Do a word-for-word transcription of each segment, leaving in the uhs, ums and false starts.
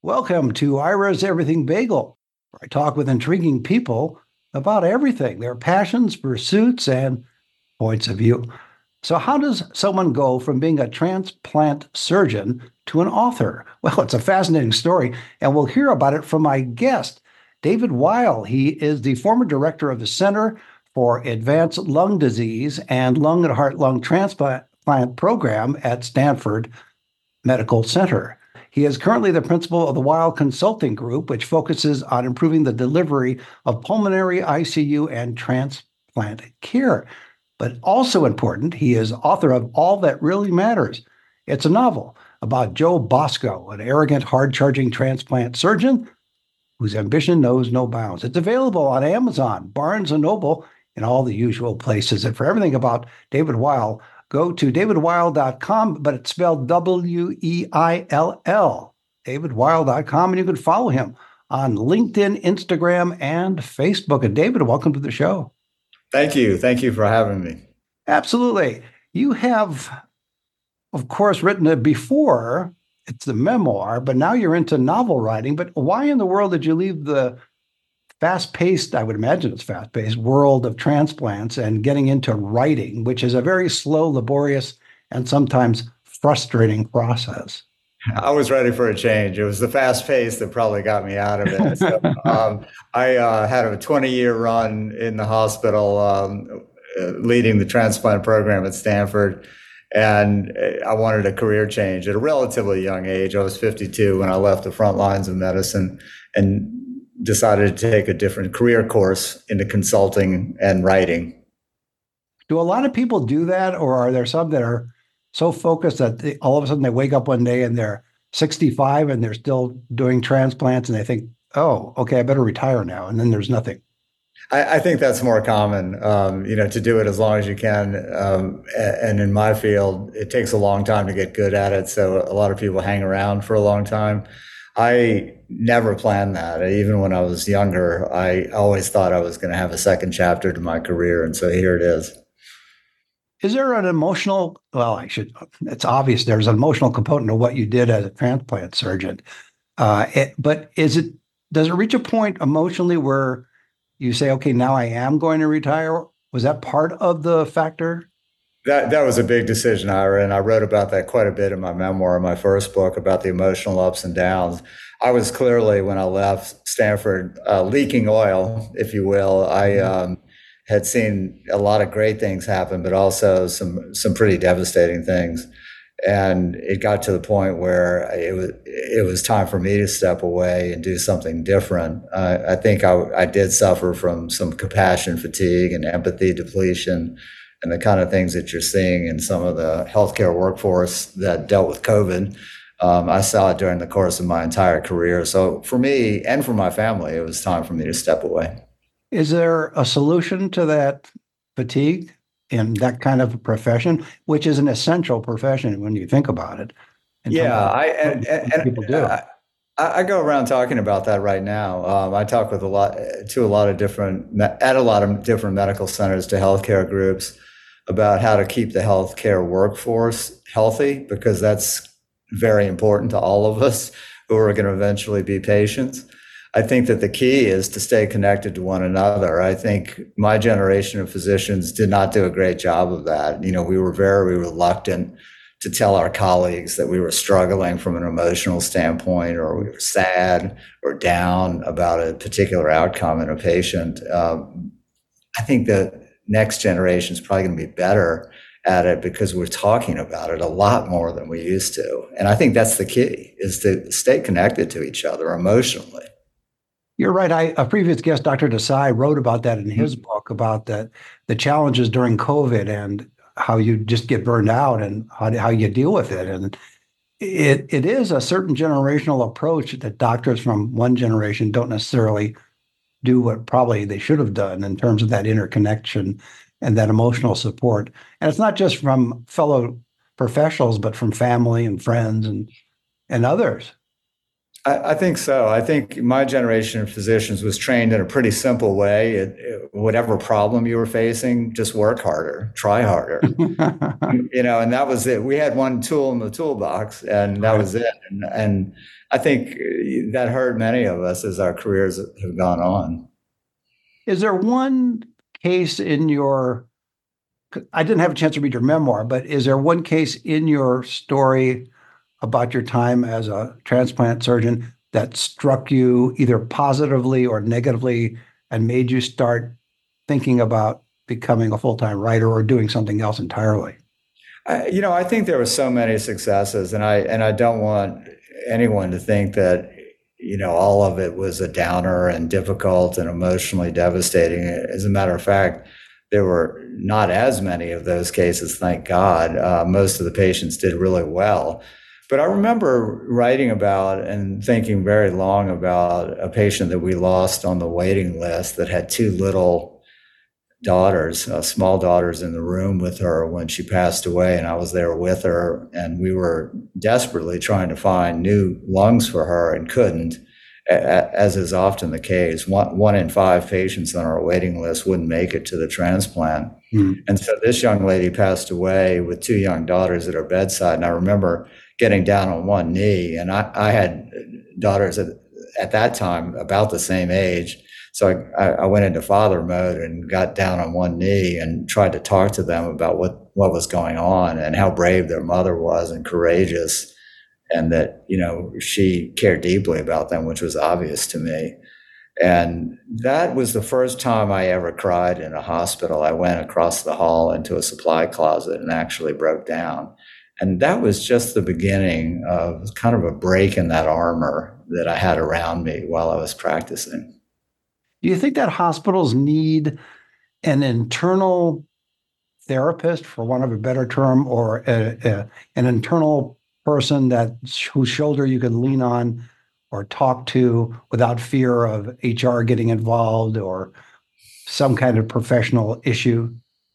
Welcome to Ira's Everything Bagel, where I talk with intriguing people about everything, their passions, pursuits, and points of view. So, how does someone go from being a transplant surgeon to an author? Well, it's a fascinating story, and we'll hear about it from my guest, David Weil. He is the former director of the Center for Advanced Lung Disease and Lung and Heart Lung Transplant Program at Stanford Medical Center. He is currently the principal of the Weil Consulting Group, which focuses on improving the delivery of pulmonary I C U and transplant care. But also important, he is author of All That Really Matters. It's a novel about Joe Bosco, an arrogant, hard-charging transplant surgeon whose ambition knows no bounds. It's available on Amazon, Barnes and Noble, and all the usual places. And for everything about David Weil, go to david weil dot com, but it's spelled W E I L L, david weil dot com, and you can follow him on LinkedIn, Instagram, and Facebook. And David, welcome to the show. Thank you. Thank you for having me. Absolutely. You have, of course, written it before. It's the memoir, but now you're into novel writing. But why in the world did you leave the fast-paced, I would imagine it's fast-paced, world of transplants and getting into writing, which is a very slow, laborious, and sometimes frustrating process? I was ready for a change. It was the fast pace that probably got me out of it. So, um, I uh, had a twenty-year run in the hospital, um, uh, leading the transplant program at Stanford, and I wanted a career change at a relatively young age. I was fifty-two when I left the front lines of medicine and decided to take a different career course into consulting and writing. Do a lot of people do that, or are there some that are so focused that they, all of a sudden they wake up one day and they're sixty-five and they're still doing transplants and they think, oh, okay, I better retire now, and then there's nothing? I, I think that's more common, um, you know, to do it as long as you can. Um, and in my field, it takes a long time to get good at it. So a lot of people hang around for a long time. I never planned that. Even when I was younger, I always thought I was going to have a second chapter to my career. And so here it is. Is there an emotional, well, I should, it's obvious there's an emotional component to what you did as a transplant surgeon. Uh, it, but is it, does it reach a point emotionally where you say, okay, now I am going to retire? Was that part of the factor? That that was a big decision, Ira, and I wrote about that quite a bit in my memoir, in my first book, about the emotional ups and downs. I was clearly, when I left Stanford, uh, leaking oil, if you will. I um, had seen a lot of great things happen, but also some some pretty devastating things. And it got to the point where it was it was time for me to step away and do something different. Uh, I think I, I did suffer from some compassion fatigue and empathy depletion, and the kind of things that you're seeing in some of the healthcare workforce that dealt with COVID. Um, I saw it during the course of my entire career. So for me and for my family, it was time for me to step away. Is there a solution to that fatigue in that kind of a profession, which is an essential profession when you think about it? Yeah, I and, and, people do. I, I go around talking about that right now. Um, I talk with a lot to a lot of different at a lot of different medical centers, to healthcare groups, about how to keep the healthcare workforce healthy, because that's very important to all of us who are going to eventually be patients. I think that the key is to stay connected to one another. I think my generation of physicians did not do a great job of that. You know, we were very reluctant to tell our colleagues that we were struggling from an emotional standpoint, or we were sad or down about a particular outcome in a patient. Um, I think that next generation is probably going to be better at it because we're talking about it a lot more than we used to. And I think that's the key, is to stay connected to each other emotionally. You're right. I, a previous guest, Doctor Desai, wrote about that in his mm-hmm. book, about the, the challenges during COVID and how you just get burned out and how, how you deal with it. And it it is a certain generational approach that doctors from one generation don't necessarily do what probably they should have done in terms of that interconnection and that emotional support. And it's not just from fellow professionals, but from family and friends and and others. I, I think so. I think my generation of physicians was trained in a pretty simple way. It, it- whatever problem you were facing, just work harder, try harder. You know, and that was it. We had one tool in the toolbox, and that Right. was it. And, and I think uh, that hurt many of us as our careers have gone on. Is there one case in your, I didn't have a chance to read your memoir, but is there one case in your story about your time as a transplant surgeon that struck you either positively or negatively and made you start thinking about becoming a full-time writer or doing something else entirely? I, you know, I think there were so many successes, and I and I don't want anyone to think that you know all of it was a downer and difficult and emotionally devastating. As a matter of fact, there were not as many of those cases, thank God. Uh, most of the patients did really well. But I remember writing about and thinking very long about a patient that we lost on the waiting list that had two little daughters, uh, small daughters in the room with her when she passed away. And I was there with her, and we were desperately trying to find new lungs for her and couldn't, as is often the case. One, one in five patients on our waiting list wouldn't make it to the transplant. Mm. And so this young lady passed away with two young daughters at her bedside. And I remember getting down on one knee, and I, I had daughters at, at that time about the same age. So I, I went into father mode and got down on one knee and tried to talk to them about what, what was going on and how brave their mother was and courageous, and that, you know, she cared deeply about them, which was obvious to me. And that was the first time I ever cried in a hospital. I went across the hall into a supply closet and actually broke down. And that was just the beginning of kind of a break in that armor that I had around me while I was practicing. Do you think that hospitals need an internal therapist, for want of a better term, or a, a, an internal person that whose shoulder you can lean on or talk to without fear of H R getting involved or some kind of professional issue?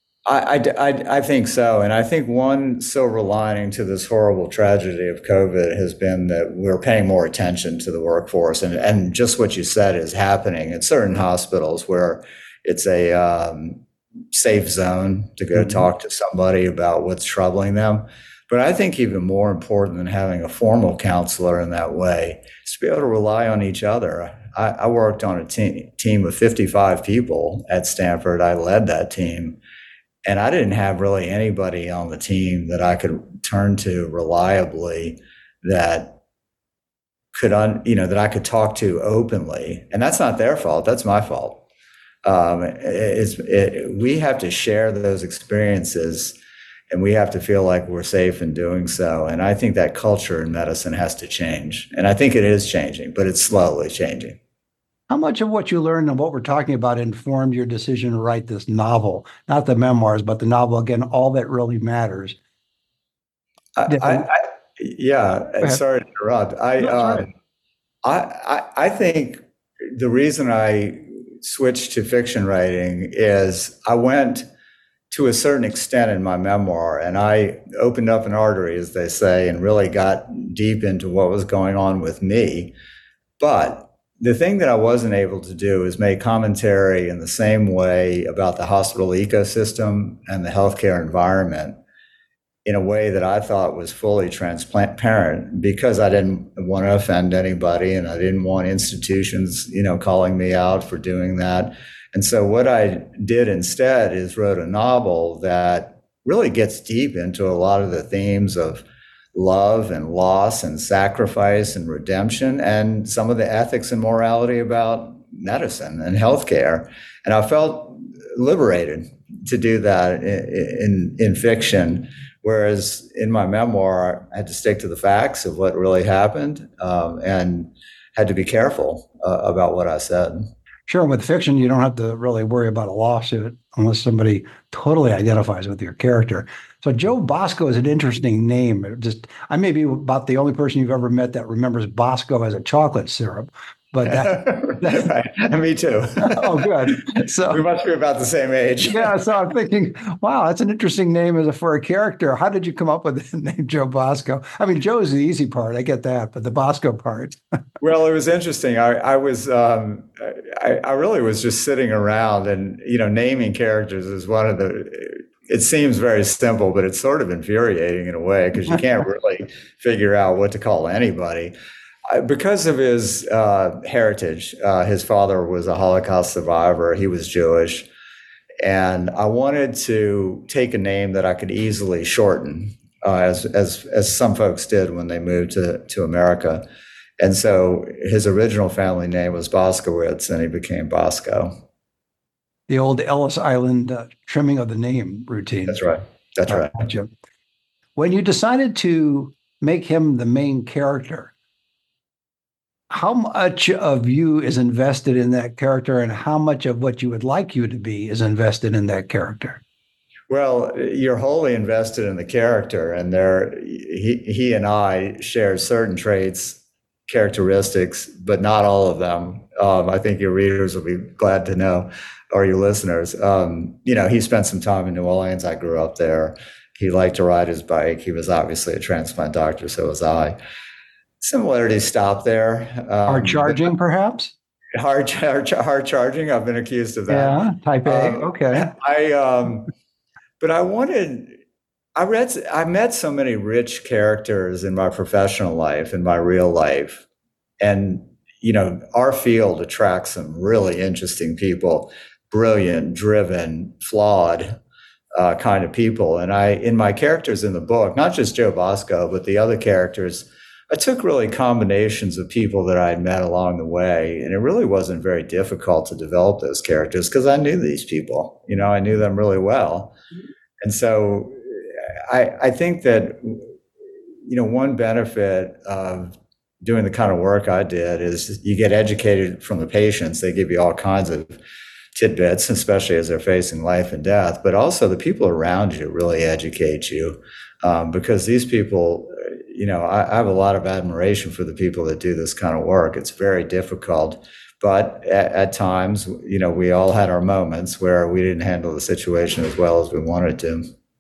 I, I, I think so. And I think one silver lining to this horrible tragedy of COVID has been that we're paying more attention to the workforce. And, and just what you said is happening at certain hospitals where it's a um, safe zone to go mm-hmm. talk to somebody about what's troubling them. But I think even more important than having a formal counselor in that way is to be able to rely on each other. I, I worked on a team, team of fifty-five people at Stanford. I led that team. And I didn't have really anybody on the team that I could turn to reliably that could, un, you know, that I could talk to openly. And that's not their fault. That's my fault. Um, it's, it, we have to share those experiences, and we have to feel like we're safe in doing so. And I think that culture in medicine has to change. And I think it is changing, but it's slowly changing. How much of what you learned and what we're talking about informed your decision to write this novel? Not the memoirs, but the novel, again, All That Really Matters. I, I, I, yeah, sorry to interrupt. I, no, um, I, I, I think the reason I switched to fiction writing is I went to a certain extent in my memoir, and I opened up an artery, as they say, and really got deep into what was going on with me. But the thing that I wasn't able to do is make commentary in the same way about the hospital ecosystem and the healthcare environment in a way that I thought was fully transparent, because I didn't want to offend anybody, and I didn't want institutions, you know, calling me out for doing that. And so what I did instead is wrote a novel that really gets deep into a lot of the themes of love and loss and sacrifice and redemption, and some of the ethics and morality about medicine and healthcare. And I felt liberated to do that in, in, in fiction, whereas in my memoir, I had to stick to the facts of what really happened, um, and had to be careful uh, about what I said. Sure, with fiction, you don't have to really worry about a lawsuit unless somebody totally identifies with your character. So Joe Bosco is an interesting name. It just I may be about the only person you've ever met that remembers Bosco as a chocolate syrup, but that, that right. Me too. Oh, good. So we must be about the same age. Yeah, so I'm thinking, wow, that's an interesting name as a for a character. How did you come up with the name Joe Bosco? I mean, Joe is the easy part. I get that, but the Bosco part. Well, it was interesting. I, I was, um, I, I really was just sitting around, and you know, naming characters is one of the. It seems very simple, but it's sort of infuriating in a way because you can't really figure out what to call anybody. Because of his uh, heritage, uh, his father was a Holocaust survivor. He was Jewish. And I wanted to take a name that I could easily shorten, uh, as, as, as some folks did when they moved to, to America. And so his original family name was Boskowitz, and he became Bosco. The old Ellis Island uh, trimming of the name routine. That's right. That's right. Gotcha. When you decided to make him the main character, how much of you is invested in that character, and how much of what you would like you to be is invested in that character? Well, you're wholly invested in the character, and there, he, he and I share certain traits, characteristics, but not all of them. Um, I think your readers will be glad to know, or your listeners. Um, you know, he spent some time in New Orleans. I grew up there. He liked to ride his bike. He was obviously a transplant doctor, so was I. Similarities stop there. Um, hard charging, perhaps? Hard, hard, hard charging. I've been accused of that. Yeah, type A. Um, okay. I, um, but I wanted. I read. I met so many rich characters in my professional life, in my real life, and you know, our field attracts some really interesting people, brilliant, driven, flawed uh, kind of people. And I, in my characters in the book, not just Joe Bosco, but the other characters, I took really combinations of people that I had met along the way, and it really wasn't very difficult to develop those characters because I knew these people. You know, I knew them really well, and so I, I think that you know one benefit of doing the kind of work I did is you get educated from the patients. They give you all kinds of tidbits, especially as they're facing life and death. But also the people around you really educate you um, because these people. You know, I, I have a lot of admiration for the people that do this kind of work. It's very difficult, but at, at times, you know, we all had our moments where we didn't handle the situation as well as we wanted to.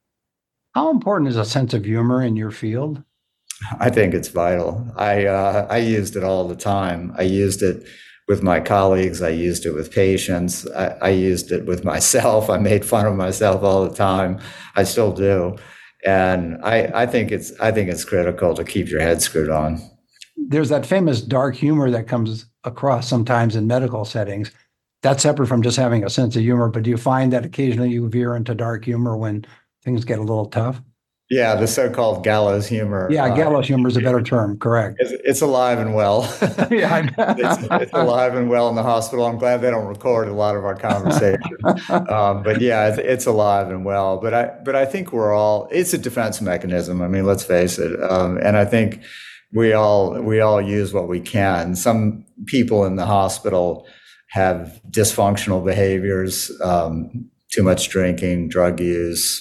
How important is a sense of humor in your field? I think it's vital. I uh, I used it all the time. I used it with my colleagues. I used it with patients. I, I used it with myself. I made fun of myself all the time. I still do. And I, I think it's I think it's critical to keep your head screwed on. There's that famous dark humor that comes across sometimes in medical settings. That's separate from just having a sense of humor. But do you find that occasionally you veer into dark humor when things get a little tough? Yeah, the so-called gallows humor. Yeah, gallows humor is a better term. Correct. It's, it's alive and well. Yeah, I bet. it's, it's alive and well in the hospital. I'm glad they don't record a lot of our conversation. um, but yeah, it's, it's alive and well. But I, but I think we're all. It's a defense mechanism. I mean, let's face it. Um, and I think we all we all use what we can. Some people in the hospital have dysfunctional behaviors, um, too much drinking, drug use.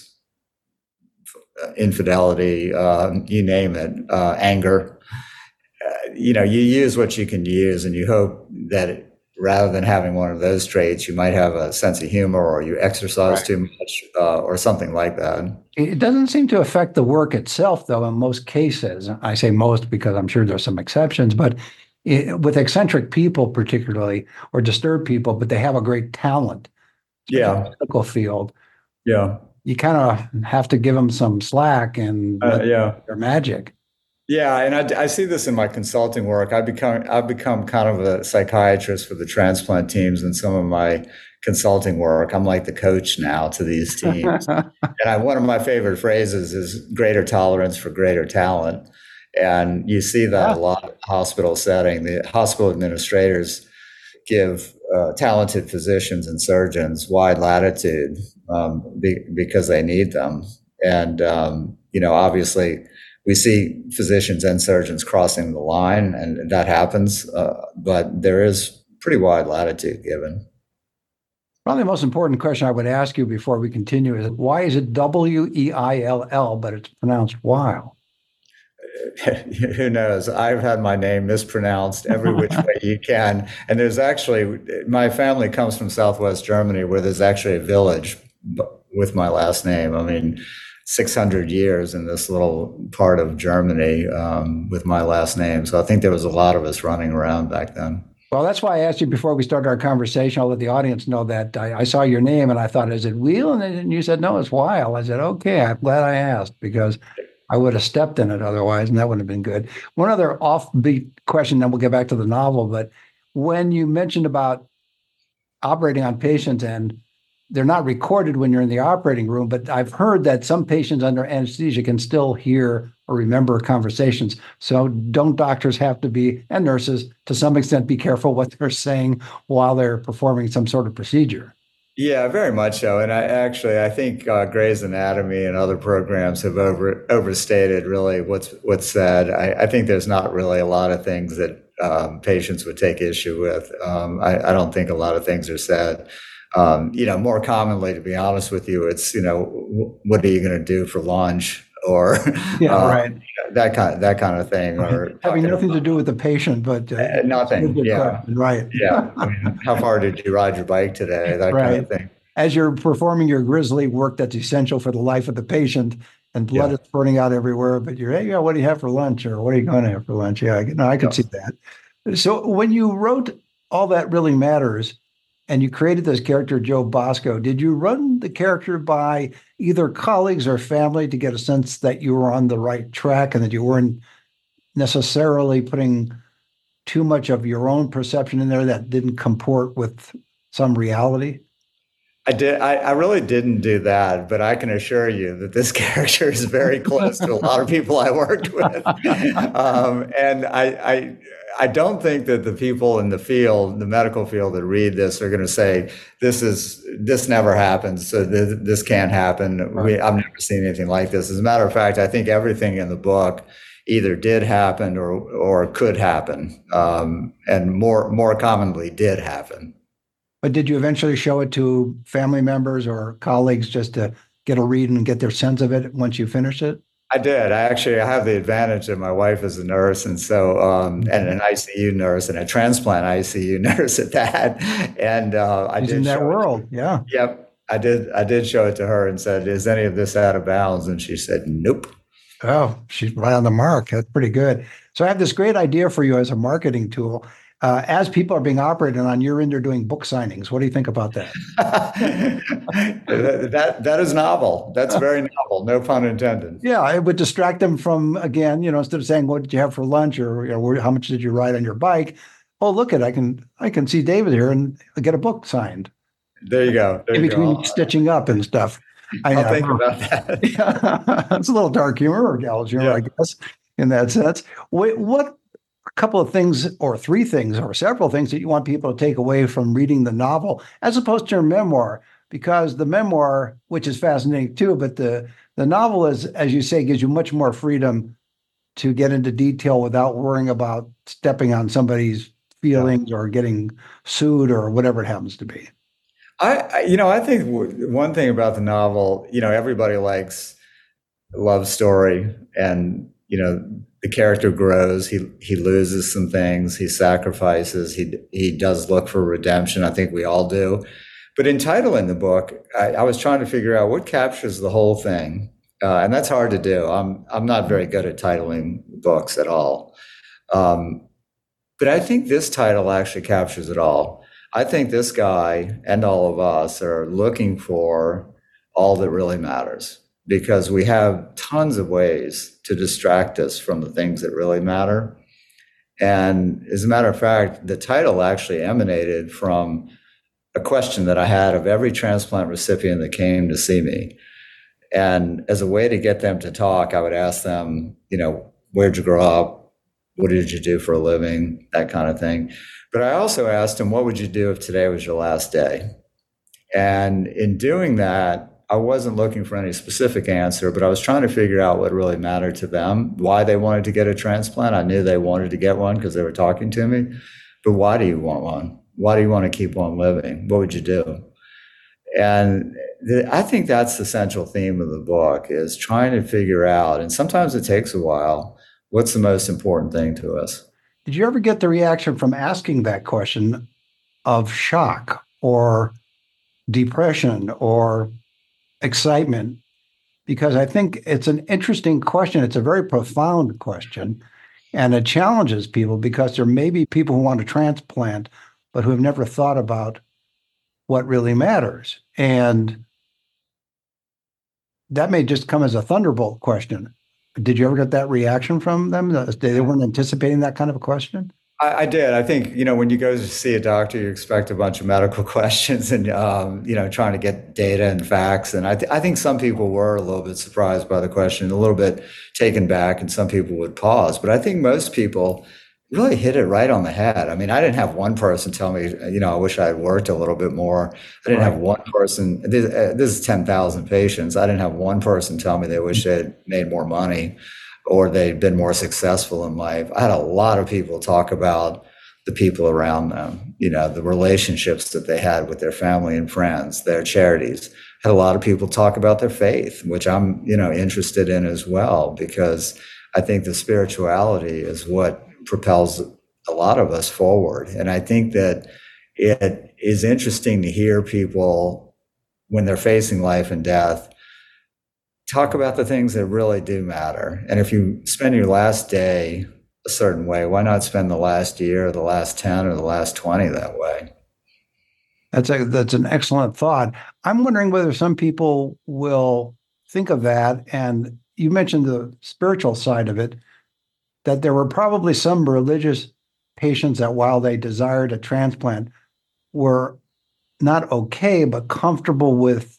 Infidelity, uh, you name it, uh, anger. Uh, you know, you use what you can use, and you hope that it, rather than having one of those traits, you might have a sense of humor, or you exercise right. too much, uh, or something like that. It doesn't seem to affect the work itself, though, in most cases. I say most because I'm sure there's some exceptions, but it, with eccentric people particularly, or disturbed people, but they have a great talent. Yeah. In the medical field. Yeah. You kind of have to give them some slack and uh, yeah, their magic. Yeah, and I, I see this in my consulting work. I become I've become kind of a psychiatrist for the transplant teams in some of my consulting work. I'm like the coach now to these teams. And I, one of my favorite phrases is greater tolerance for greater talent. And you see that yeah. a lot in the hospital setting. The hospital administrators give uh, talented physicians and surgeons wide latitude um, be, because they need them. And, um, you know, obviously we see physicians and surgeons crossing the line, and that happens, uh, but there is pretty wide latitude given. Probably the most important question I would ask you before we continue is, why is it W E I L L, but it's pronounced Weil? who knows? I've had my name mispronounced every which way you can. And there's actually, my family comes from Southwest Germany, where there's actually a village with my last name. I mean, six hundred years in this little part of Germany um, with my last name. So I think there was a lot of us running around back then. Well, that's why I asked you before we started our conversation. I'll let the audience know that I, I saw your name and I thought, is it Wheel? And then you said, no, it's Weil. I said, okay, I'm glad I asked because I would have stepped in it otherwise, and that wouldn't have been good. One other offbeat question, then we'll get back to the novel. But when you mentioned about operating on patients, and they're not recorded when you're in the operating room, but I've heard that some patients under anesthesia can still hear or remember conversations. So don't doctors have to be, and nurses to some extent, be careful what they're saying while they're performing some sort of procedure? Yeah, very much so. And I actually, I think uh, Grey's Anatomy and other programs have over overstated really what's what's said. I, I think there's not really a lot of things that um, patients would take issue with. Um, I, I don't think a lot of things are said. Um, you know, more commonly, to be honest with you, it's, you know, w- what are you going to do for lunch? Or Yeah, uh, right. that kind that kind of thing, or Having nothing about, to do with the patient, but uh, uh, nothing. Yeah, question, right? yeah. I mean, how far did you ride your bike today? That kind Right. of thing. As you're performing your grisly work that's essential for the life of the patient, and blood Yeah. is spurting out everywhere, but you're, hey, yeah, what do you have for lunch, or what are you going to have for lunch? Yeah, I, no, I could see that. So when you wrote All That Really Matters, and you created this character, Joe Bosco, did you run the character by either colleagues or family to get a sense that you were on the right track and that you weren't necessarily putting too much of your own perception in there that didn't comport with some reality? I did. I, I really didn't do that, but I can assure you that this character is very close to a lot of people I worked with, um, and I, I, I don't think that the people in the field, the medical field, that read this are going to say this is this never happens, so th- this can't happen. Right. We, I've never seen anything like this. As a matter of fact, I think everything in the book either did happen or or could happen, um, and more more commonly did happen. But did you eventually show it to family members or colleagues just to get a read and get their sense of it once you finished it? I did. I actually I have the advantage that my wife is a nurse, and so um, and an I C U nurse and a transplant I C U nurse at that. And uh, I She's did in that show world. It. Yeah. Yep. I did. I did show it to her and said, "Is any of this out of bounds?" And she said, "Nope." Oh, she's right on the mark. That's pretty good. So I have this great idea for you as a marketing tool. Uh, as people are being operated on, you're in there doing book signings. What do you think about that? that, that that is novel. That's very novel. No pun intended. Yeah, it would distract them from, again, you know, instead of saying, "What did you have for lunch?" or, you know, "How much did you ride on your bike?" Oh, look at I can I can see David here and get a book signed. There you go. There In you between go. stitching up and stuff. I I'll know. think about that. Yeah, it's a little dark humor or gallows humor, Yeah. I guess, in that sense. Wait, what a couple of things or three things or several things that you want people to take away from reading the novel as opposed to your memoir? Because the memoir, which is fascinating too, but the the novel is, as you say, gives you much more freedom to get into detail without worrying about stepping on somebody's feelings or getting sued or whatever it happens to be. I, I you know, I think w- one thing about the novel, you know, everybody likes a love story, and you know, the character grows. He he loses some things. He sacrifices. He he does look for redemption. I think we all do. But in titling the book, I, I was trying to figure out what captures the whole thing, uh, and that's hard to do. I'm I'm not very good at titling books at all. Um, but I think this title actually captures it all. I think this guy and all of us are looking for all that really matters, because we have tons of ways to distract us from the things that really matter. And as a matter of fact, the title actually emanated from a question that I had of every transplant recipient that came to see me. And as a way to get them to talk, I would ask them, you know, where'd you grow up? What did you do for a living? That kind of thing. But I also asked them, what would you do if today was your last day? And in doing that, I wasn't looking for any specific answer, but I was trying to figure out what really mattered to them, why they wanted to get a transplant. I knew they wanted to get one because they were talking to me. But why do you want one? Why do you want to keep on living? What would you do? And the, I think that's the central theme of the book, is trying to figure out, and sometimes it takes a while, What's the most important thing to us? Did you ever get the reaction from asking that question of shock or depression or excitement? Because I think it's an interesting question. It's a very profound question, and it challenges people because there may be people who want to transplant, but who have never thought about what really matters. And that may just come as a thunderbolt question. Did you ever get that reaction from them? They weren't anticipating that kind of a question? I, I did. I think, you know, when you go to see a doctor, you expect a bunch of medical questions and, um, you know, trying to get data and facts. And I, th- I think some people were a little bit surprised by the question, a little bit taken back, and some people would pause. But I think most people really hit it right on the head. I mean, I didn't have one person tell me, you know, I wish I had worked a little bit more. I didn't Right. have one person, this, uh, this is ten thousand patients. I didn't have one person tell me they wish they had made more money or they'd been more successful in life. I had a lot of people talk about the people around them, you know, the relationships that they had with their family and friends, their charities. Had a lot of people talk about their faith, which I'm, you know, interested in as well, because I think the spirituality is what propels a lot of us forward. And I think that it is interesting to hear people, when they're facing life and death, talk about the things that really do matter. And if you spend your last day a certain way, why not spend the last year or the last ten or the last twenty that way? That's a that's an excellent thought. I'm wondering whether some people will think of that. And you mentioned the spiritual side of it, that there were probably some religious patients that, while they desired a transplant, were not okay, but comfortable with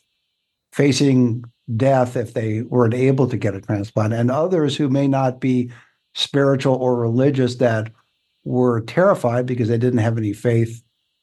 facing death if they weren't able to get a transplant, and others who may not be spiritual or religious that were terrified because they didn't have any faith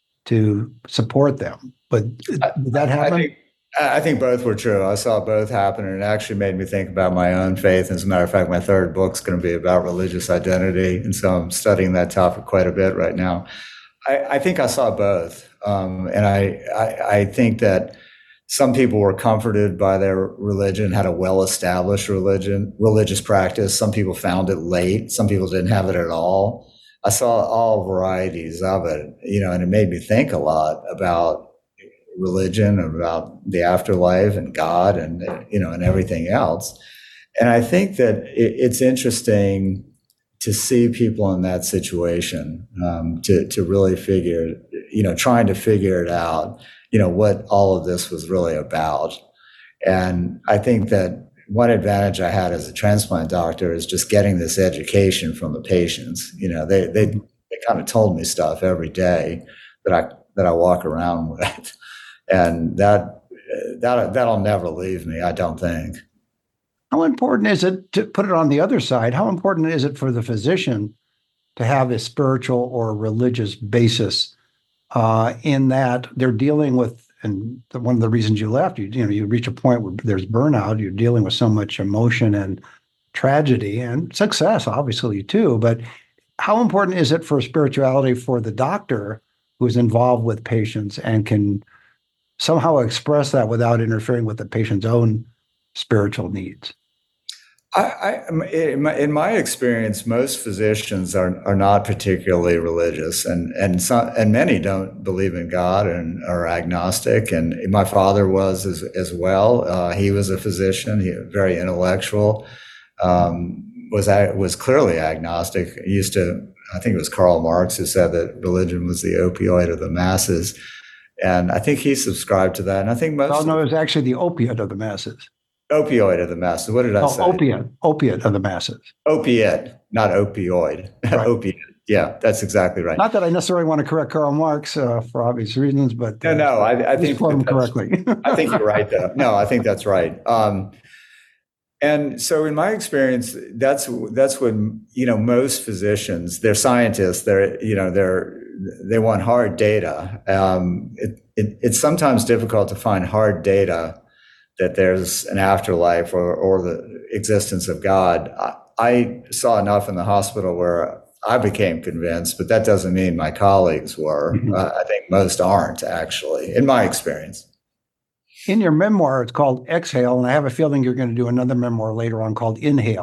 to support them. But did that happen? I think, I think both were true. I saw both happen, and it actually made me think about my own faith. As a matter of fact, my third book's going to be about religious identity, and so I'm studying that topic quite a bit right now. I, I think I saw both, um, and I, I, I think that some people were comforted by their religion, had a well-established religion, religious practice. Some people found it late. Some people didn't have it at all. I saw all varieties of it, you know, and it made me think a lot about religion, about the afterlife and God, and, you know, and everything else. And I think that it, it's interesting to see people in that situation, um, to to really figure, you know, trying to figure it out, you know, what all of this was really about. And I think that one advantage I had as a transplant doctor is just getting this education from the patients. You know, they they they kind of told me stuff every day that I that I walk around with, and that that that'll never leave me, I don't think. How important is it, to put it on the other side, how important is it for the physician to have a spiritual or religious basis, uh, in that they're dealing with, and the, one of the reasons you left, you, you know, you reach a point where there's burnout, you're dealing with so much emotion and tragedy and success, obviously, too. But how important is it for spirituality for the doctor who's involved with patients and can somehow express that without interfering with the patient's own spiritual needs? I, I, in, my, in my experience, most physicians are are not particularly religious, and and some, and many don't believe in God and are agnostic. And my father was as as well. Uh, he was a physician. He was very intellectual. Um, was was clearly agnostic. He used to. I think it was Karl Marx who said that religion was the opioid of the masses, and I think he subscribed to that. And I think most. Oh no, it was actually the opiate of the masses. Opioid of the masses. What did I oh, say? Opiate. Opiate of the masses. Opiate, not opioid. Right. Opiate. Yeah, that's exactly right. Not that I necessarily want to correct Karl Marx uh, for obvious reasons, but uh, no, no, I, I think quote him correctly. I think you're right, though. No, I think that's right. Um, and so, in my experience, that's that's when, you know, most physicians, they're scientists. They're you know they're they want hard data. Um, it, it, it's sometimes difficult to find hard data that there's an afterlife or, or the existence of God. I, I saw enough in the hospital where I became convinced, but that doesn't mean my colleagues were. Mm-hmm. uh, I think most aren't, actually, in my experience. In your memoir, it's called Exhale, and I have a feeling you're going to do another memoir later on called Inhale.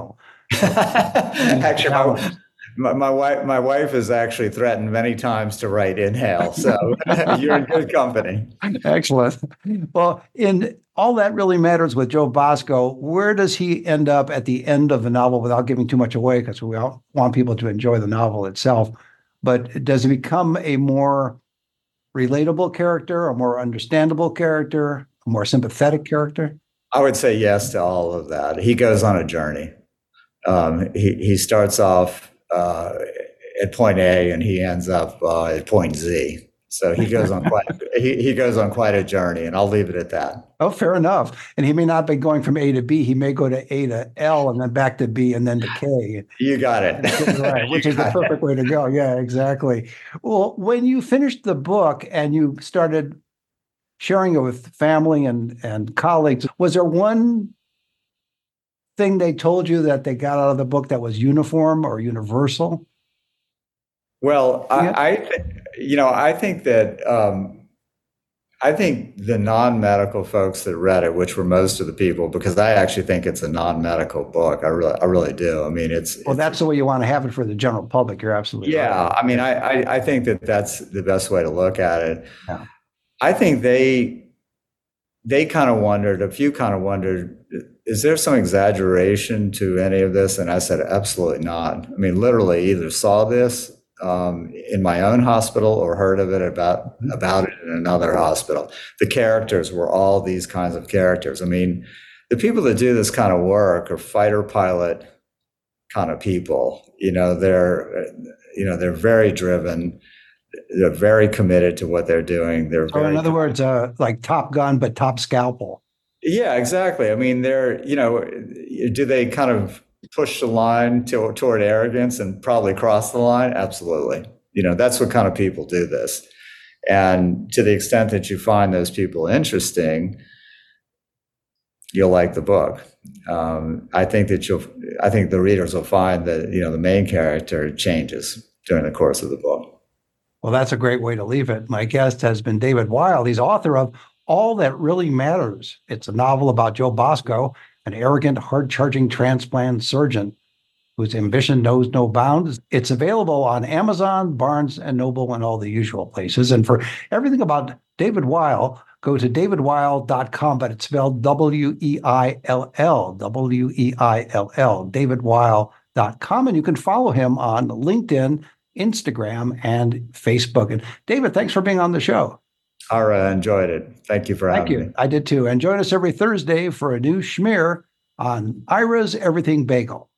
Actually, my, my, my wife my wife has actually threatened many times to write Inhale, so you're in good company. Excellent. Well, in All That Really Matters with Joe Bosco, where does he end up at the end of the novel without giving too much away? Because we all want people to enjoy the novel itself. But does he become a more relatable character, a more understandable character, a more sympathetic character? I would say yes to all of that. He goes on a journey. Um, he, he starts off uh, at point A and he ends up uh, at point Z. So he goes on quite he, he goes on quite a journey, and I'll leave it at that. Oh, fair enough. And he may not be going from A to B. He may go to A to L and then back to B and then to K. You got it. Right, which is the perfect way to go. Yeah, exactly. Well, when you finished the book and you started sharing it with family and, and colleagues, was there one thing they told you that they got out of the book that was uniform or universal? Well, I, I th- you know, I think that um, I think the non-medical folks that read it, which were most of the people, because I actually think it's a non-medical book. I really, I really do. I mean, it's well, it's, that's the way you want to have it for the general public. You're absolutely yeah. right. I mean, I, I I think that that's the best way to look at it. Yeah. I think they they kind of wondered. A few kind of wondered. Is there some exaggeration to any of this? And I said, absolutely not. I mean, literally, either saw this Um, in my own hospital or heard of it about about it in another hospital. The characters were all these kinds of characters. I mean, the people that do this kind of work are fighter pilot kind of people. You know, they're you know they're very driven. They're very committed to what they're doing. They're Or very in other words, uh, like Top Gun, but top scalpel. yeah, exactly. I mean, they're you know, do they kind of push the line to, toward arrogance and probably cross the line? Absolutely. You know, that's what kind of people do this. And to the extent that you find those people interesting, you'll like the book. Um, I think that you'll, I think the readers will find that, you know, the main character changes during the course of the book. Well, that's a great way to leave it. My guest has been David Weil. He's author of All That Really Matters. It's a novel about Joe Bosco, an arrogant, hard-charging transplant surgeon whose ambition knows no bounds. It's available on Amazon, Barnes and Noble, and all the usual places. And for everything about David Weil, go to david weil dot com, but it's spelled W E I L L, W E I L L, david weil dot com. And you can follow him on LinkedIn, Instagram, and Facebook. And David, thanks for being on the show. All right, I enjoyed it. Thank you for Thank having you. me. I did too. And join us every Thursday for a new schmear on Ira's Everything Bagel.